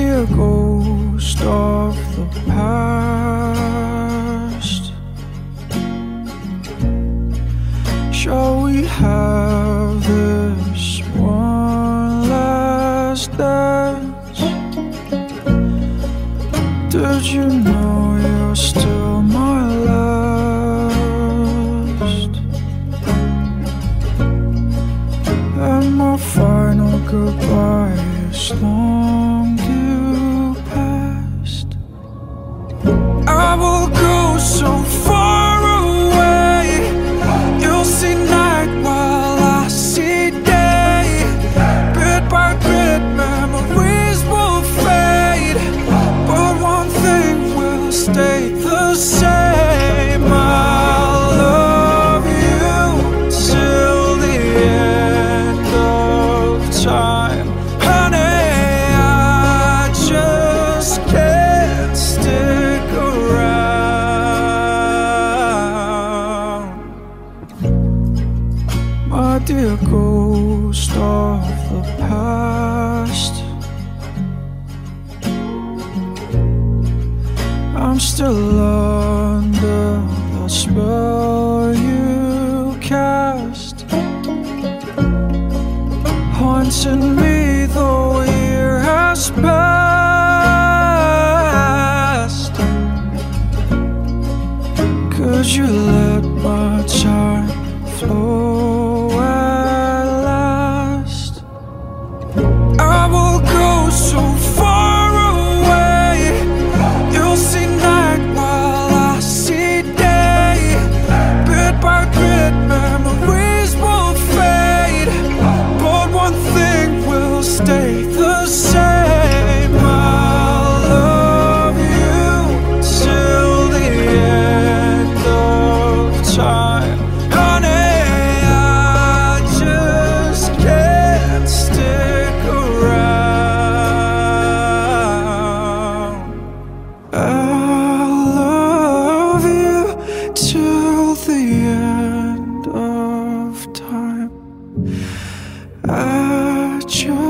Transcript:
dear ghost of the past, shall we have this one last dance? Did you know you're still my last? And my final goodbye is long due past. I will go so far away, you'll see night while I see day. Bit by bit memories will fade, but one thing will stay the same. I'll love you till the end of time. Honey, I just can't stick around. My dear ghost of the past, I'm still under the spell you cast, haunting me though a year has passed. Could you let my time flow at last? I will go so far away, you'll see night while I see day. Bit by bit memories will fade, but one thing will stay the same. I'll love you till the end of time. Honey, I just can't stick around. I'll love you till the end of time. I just